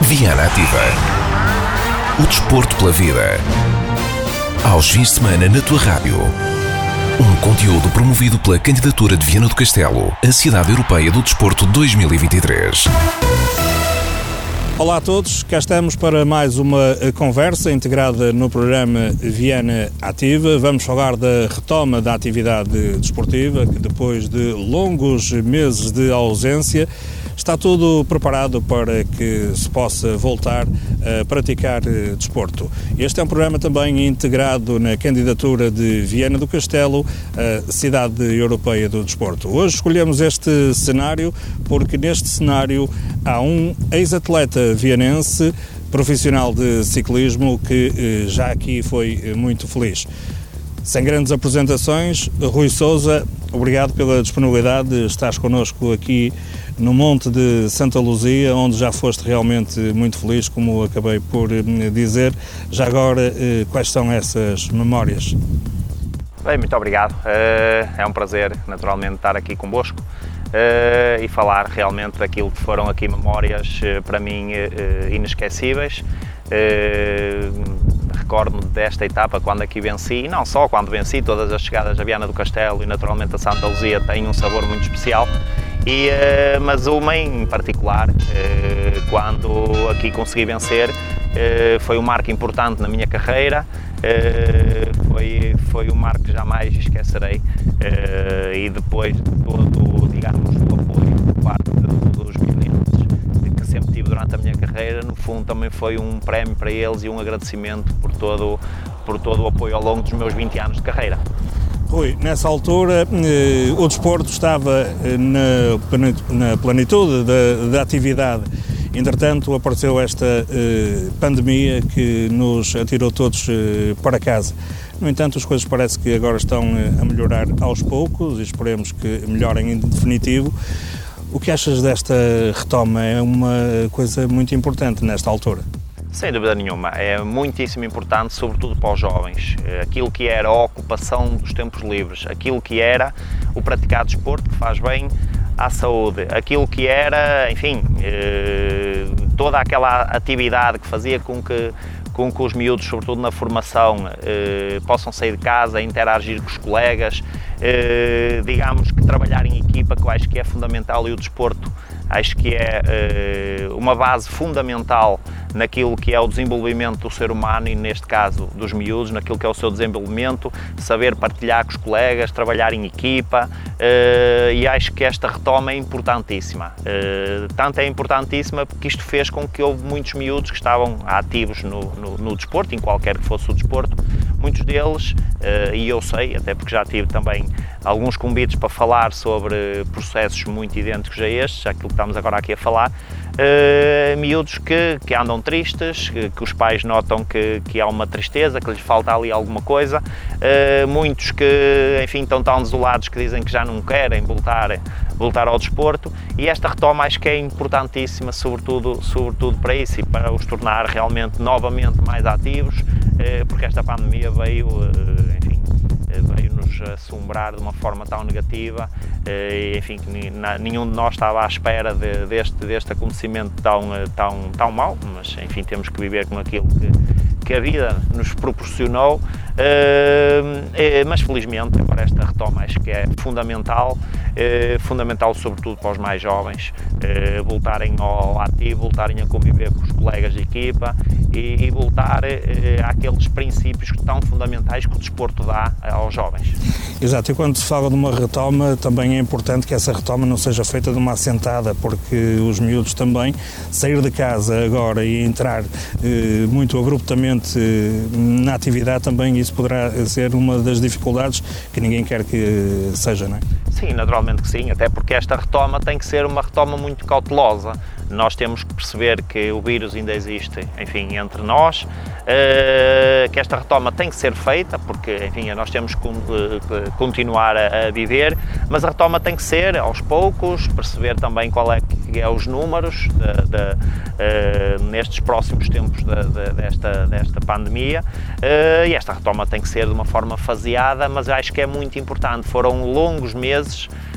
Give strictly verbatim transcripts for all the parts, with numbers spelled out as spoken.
Viana Ativa. O desporto pela vida. Aos fins de semana na tua rádio. Um conteúdo promovido pela candidatura de Viana do Castelo à Cidade Europeia do Desporto dois mil e vinte e três. Olá a todos, cá estamos para mais uma conversa integrada no programa Viana Ativa. Vamos falar da retoma da atividade desportiva, que depois de longos meses de ausência, está tudo preparado para que se possa voltar a praticar desporto. Este é um programa também integrado na candidatura de Viana do Castelo, a Cidade Europeia do Desporto. Hoje escolhemos este cenário porque neste cenário há um ex-atleta vianense, profissional de ciclismo, que já aqui foi muito feliz. Sem grandes apresentações, Rui Sousa, obrigado pela disponibilidade. Estás connosco aqui no Monte de Santa Luzia, onde já foste realmente muito feliz, como acabei por dizer. Já agora, quais são essas memórias? Bem, muito obrigado. É um prazer, naturalmente, estar aqui convosco e falar realmente daquilo que foram aqui memórias, para mim, inesquecíveis. Recordo-me desta etapa quando aqui venci, e não só quando venci, todas as chegadas a Viana do Castelo e naturalmente a Santa Luzia têm um sabor muito especial, e, uh, mas uma em particular, uh, quando aqui consegui vencer, uh, foi um marco importante na minha carreira, uh, foi, foi um marco que jamais esquecerei, uh, e depois de todo, digamos, o apoio por parte dos vianenses que sempre tive durante a minha carreira, no fundo também foi um prémio para eles e um agradecimento por todo, por todo o apoio ao longo dos meus vinte anos de carreira. Rui, nessa altura eh, o desporto estava eh, na, na plenitude da, da atividade. Entretanto, apareceu esta eh, pandemia que nos atirou todos eh, para casa. No entanto, as coisas parece que agora estão eh, a melhorar aos poucos e esperemos que melhorem em definitivo. O que achas desta retoma? É uma coisa muito importante nesta altura. Sem dúvida nenhuma, é muitíssimo importante, sobretudo para os jovens, aquilo que era a ocupação dos tempos livres, aquilo que era o praticar desporto que faz bem à saúde, aquilo que era, enfim, toda aquela atividade que fazia com que, com que os miúdos, sobretudo na formação, possam sair de casa, interagir com os colegas, digamos que trabalhar em equipa, que eu acho que é fundamental, e o desporto acho que é uma base fundamental naquilo que é o desenvolvimento do ser humano e, neste caso, dos miúdos, naquilo que é o seu desenvolvimento, saber partilhar com os colegas, trabalhar em equipa, e acho que esta retoma é importantíssima. Tanto é importantíssima porque isto fez com que houve muitos miúdos que estavam ativos no, no, no desporto, em qualquer que fosse o desporto, muitos deles, e eu sei, até porque já tive também alguns convites para falar sobre processos muito idênticos a estes, aquilo que estamos agora aqui a falar, uh, miúdos que, que andam tristes, que, que os pais notam que, que há uma tristeza, que lhes falta ali alguma coisa, uh, muitos que, enfim, estão tão desolados que dizem que já não querem voltar, voltar ao desporto, e esta retoma acho que é importantíssima, sobretudo, sobretudo para isso, e para os tornar realmente novamente mais ativos, uh, porque esta pandemia veio, uh, enfim, veio-nos assombrar de uma forma tão negativa, e, enfim, nenhum de nós estava à espera de, deste, deste acontecimento tão, tão, tão mau, mas, enfim, temos que viver com aquilo que, que a vida nos proporcionou, mas felizmente agora esta retoma acho que é fundamental, fundamental sobretudo para os mais jovens, voltarem ao ativo, voltarem a conviver com os colegas de equipa e, e voltar àqueles princípios tão fundamentais que o desporto dá aos jovens. Exato, e quando se fala de uma retoma, também é importante que essa retoma não seja feita de uma assentada, porque os miúdos também, sair de casa agora e entrar eh, muito abruptamente eh, na atividade, também isso poderá ser uma das dificuldades que ninguém quer que seja, não é? Sim, naturalmente que sim, até porque esta retoma tem que ser uma retoma muito cautelosa. Nós temos que perceber que o vírus ainda existe, enfim, entre nós, uh, que esta retoma tem que ser feita, porque, enfim, nós temos que uh, continuar a, a viver, mas a retoma tem que ser aos poucos, perceber também qual é que é os números de, de, uh, nestes próximos tempos de, de, desta, desta pandemia, uh, e esta retoma tem que ser de uma forma faseada, mas acho que é muito importante. Foram longos meses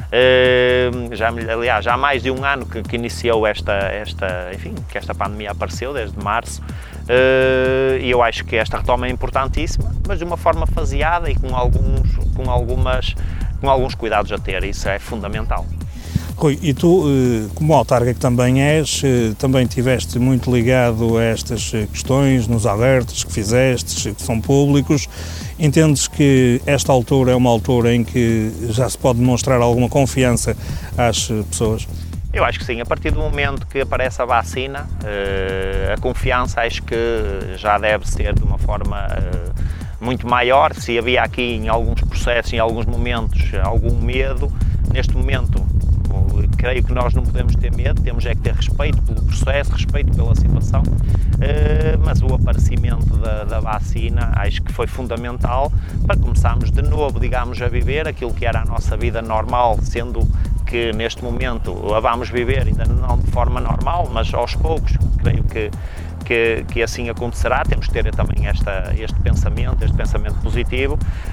Uh, já, aliás, já há mais de um ano que, que iniciou esta, esta, enfim, que esta pandemia apareceu, desde março, uh, e eu acho que esta retoma é importantíssima, mas de uma forma faseada e com alguns, com algumas, com alguns cuidados a ter, isso é fundamental. Rui, e tu, como autarca que também és, também estiveste muito ligado a estas questões, nos alertas que fizeste, que são públicos. Entendes que esta altura é uma altura em que já se pode demonstrar alguma confiança às pessoas? Eu acho que sim, a partir do momento que aparece a vacina, a confiança acho que já deve ser de uma forma muito maior. Se havia aqui em alguns processos, em alguns momentos, algum medo, neste momento creio que nós não podemos ter medo, temos é que ter respeito pelo processo, respeito pela situação, mas o aparecimento da, da vacina acho que foi fundamental para começarmos de novo, digamos, a viver aquilo que era a nossa vida normal, sendo que neste momento a vamos viver, ainda não de forma normal, mas aos poucos, creio que Que, que assim acontecerá. Temos que ter também esta, este pensamento, este pensamento positivo,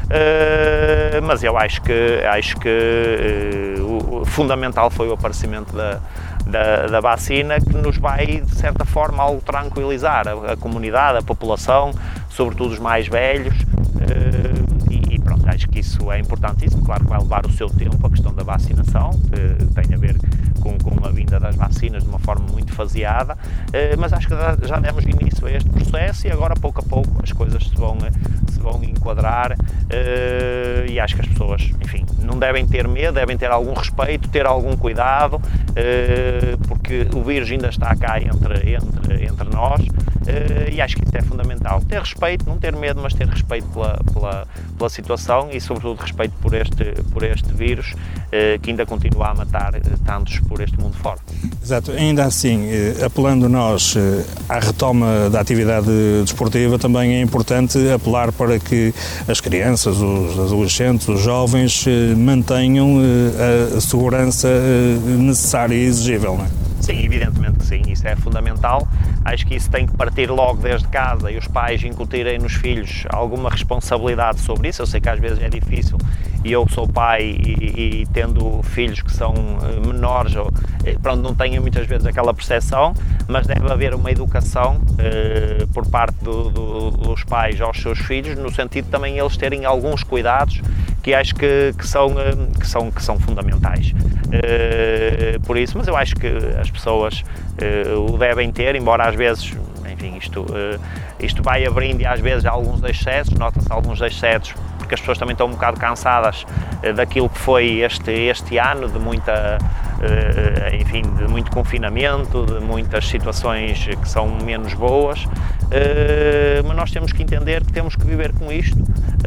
uh, mas eu acho que, acho que uh, o fundamental foi o aparecimento da, da, da vacina, que nos vai, de certa forma, algo tranquilizar a, a comunidade, a população, sobretudo os mais velhos, uh, e, e pronto, acho que isso é importantíssimo. Claro que vai levar o seu tempo, a questão da vacinação, que tem a ver com, com a vinda das vacinas de uma forma muito faseada, uh, mas acho que já demos início a este processo e agora, pouco a pouco, as coisas se vão, se vão enquadrar, uh, e acho que as pessoas, enfim, não devem ter medo, devem ter algum respeito, ter algum cuidado, uh, porque o vírus ainda está cá entre, entre, entre nós, uh, e acho que isso é fundamental. Ter respeito, não ter medo, mas ter respeito pela, pela, pela situação e, sobretudo, respeito por este, por este vírus, uh, que ainda continua a matar uh, tantos por este mundo fora. Exato. Ainda assim, apelando nós à retoma da atividade desportiva, também é importante apelar para que as crianças, os adolescentes, os jovens mantenham a segurança necessária e exigível, não é? Sim, evidentemente que sim, isso é fundamental. Acho que isso tem que partir logo desde casa e os pais incutirem nos filhos alguma responsabilidade sobre isso. Eu sei que às vezes é difícil e eu sou pai e, e tendo filhos que são menores, ou, pronto, não tenho muitas vezes aquela percepção, mas deve haver uma educação eh, por parte do, do, dos pais aos seus filhos, no sentido também eles terem alguns cuidados que acho que, que, são, que, são, que são fundamentais. Uh, por isso, mas eu acho que as pessoas uh, o devem ter, embora às vezes, enfim, isto, uh, isto vai abrindo e às vezes há alguns excessos, nota-se alguns excessos, porque as pessoas também estão um bocado cansadas uh, daquilo que foi este, este ano, de muita, uh, enfim, de muito confinamento, de muitas situações que são menos boas, uh, mas nós temos que entender que temos que viver com isto,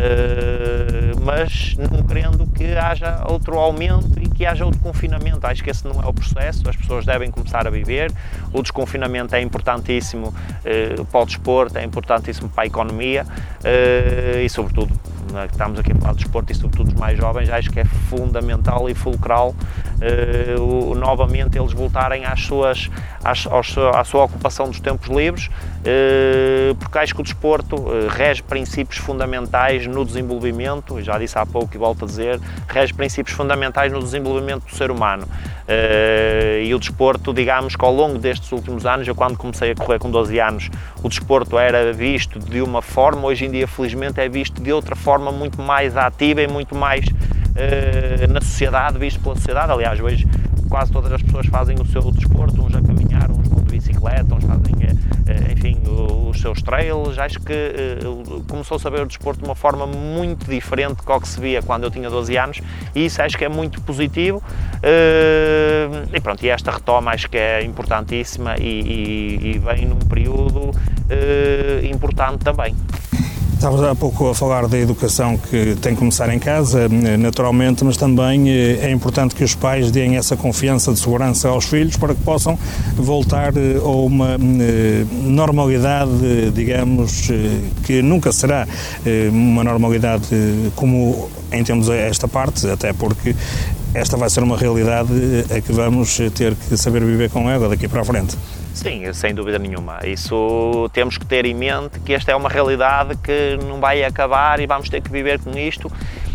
uh, mas não querendo que haja outro aumento e que haja outro confinamento. Acho que esse não é o processo, as pessoas devem começar a viver. O desconfinamento é importantíssimo uh, para o desporto, é importantíssimo para a economia uh, e, sobretudo, estamos aqui a falar de desporto e sobretudo os mais jovens, acho que é fundamental e fulcral uh, o, novamente eles voltarem às suas, às, aos, à sua ocupação dos tempos livres, uh, porque acho que o desporto uh, rege princípios fundamentais no desenvolvimento, já disse há pouco e volto a dizer, rege princípios fundamentais no desenvolvimento do ser humano. Uh, e o desporto, digamos que ao longo destes últimos anos, eu quando comecei a correr com doze anos, o desporto era visto de uma forma, hoje em dia felizmente é visto de outra forma, muito mais ativa e muito mais uh, na sociedade, visto pela sociedade. Aliás, hoje quase todas as pessoas fazem o seu desporto, uns a caminhar, uns vão de bicicleta, uns fazem, uh, enfim, os seus trails. Acho que uh, começou-se a ver o desporto de uma forma muito diferente do que se via quando eu tinha doze anos e isso acho que é muito positivo. Uh, e pronto, e esta retoma acho que é importantíssima e, e, e vem num período uh, importante também. Estavas há pouco a falar da educação que tem que começar em casa, naturalmente, mas também é importante que os pais deem essa confiança de segurança aos filhos para que possam voltar a uma normalidade, digamos, que nunca será uma normalidade como entendemos esta parte, até porque esta vai ser uma realidade a que vamos ter que saber viver com ela daqui para a frente. Sim, sem dúvida nenhuma. Isso temos que ter em mente que esta é uma realidade que não vai acabar e vamos ter que viver com isto.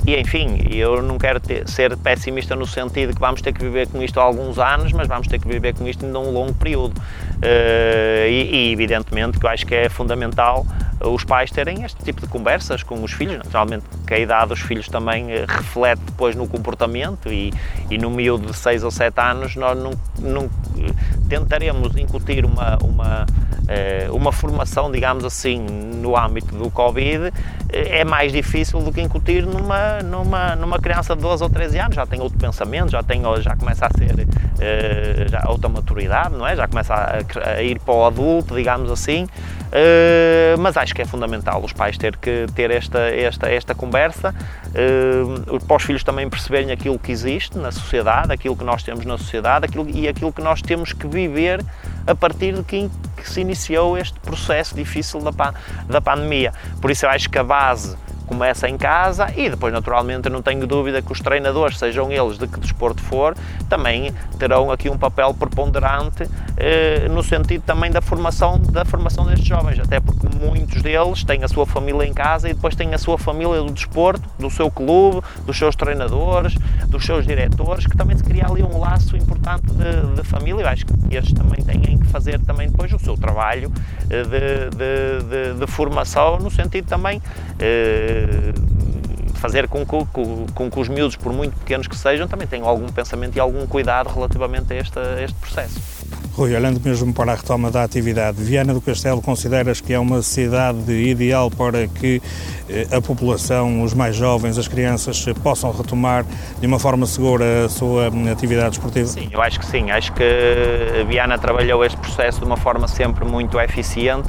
E, enfim, eu não quero ter, ser pessimista no sentido que vamos ter que viver com isto há alguns anos, mas vamos ter que viver com isto ainda um longo período. Uh, e, e, evidentemente, que eu acho que é fundamental os pais terem este tipo de conversas com os filhos. Naturalmente, que a idade dos filhos também reflete depois no comportamento e, e no miúdo de seis ou sete anos nós não, não tentaremos incutir uma, uma, uma formação, digamos assim, no âmbito do Covid. É mais difícil do que incutir numa, numa, numa criança de doze ou treze anos, já tem outro pensamento, já, tem, já começa a ser já outra maturidade, não é? Já começa a, a ir para o adulto, digamos assim, mas acho que é fundamental os pais ter que ter esta, esta, esta conversa, para os filhos também perceberem aquilo que existe na sociedade, aquilo que nós temos na sociedade aquilo, e aquilo que nós temos que viver a partir de que, que se iniciou este processo difícil da, da pandemia. Por isso eu acho que a base começa em casa e depois, naturalmente, eu não tenho dúvida que os treinadores, sejam eles de que desporto for, também terão aqui um papel preponderante eh, no sentido também da formação, da formação destes jovens, até porque muitos deles têm a sua família em casa e depois têm a sua família do desporto, do seu clube, dos seus treinadores, dos seus diretores, que também se cria ali um laço importante de, de família. Eu acho que estes também têm que fazer também depois o seu trabalho eh, de, de, de, de formação, no sentido também eh, fazer com que, com, com que os miúdos, por muito pequenos que sejam, também tenham algum pensamento e algum cuidado relativamente a este, a este processo. Rui, olhando mesmo para a retoma da atividade, Viana do Castelo, consideras que é uma cidade ideal para que eh, a população, os mais jovens, as crianças, possam retomar de uma forma segura a sua atividade esportiva? Sim, eu acho que sim. Acho que a Viana trabalhou este processo de uma forma sempre muito eficiente.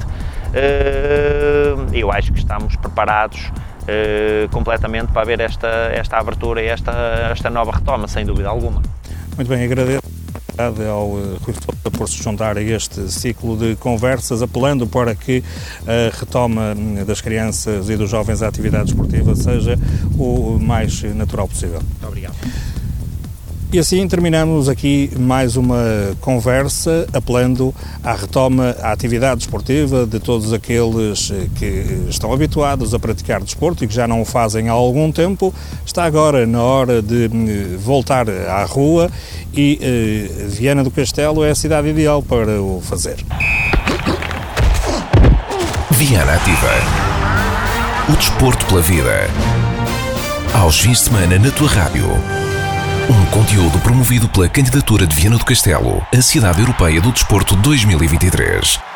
Eu acho que estamos preparados uh, completamente para ver esta, esta abertura e esta, esta nova retoma, sem dúvida alguma. Muito bem, agradeço ao Rui Sousa por se juntar a este ciclo de conversas, apelando para que a retoma das crianças e dos jovens à atividade esportiva seja o mais natural possível. Muito obrigado. E assim terminamos aqui mais uma conversa apelando à retoma à atividade esportiva de todos aqueles que estão habituados a praticar desporto e que já não o fazem há algum tempo. Está agora na hora de voltar à rua e eh, Viana do Castelo é a cidade ideal para o fazer. Viana Ativa. O desporto pela vida. Aos fins de semana na tua rádio. Um conteúdo promovido pela candidatura de Viana do Castelo, a Cidade Europeia do Desporto dois mil e vinte e três.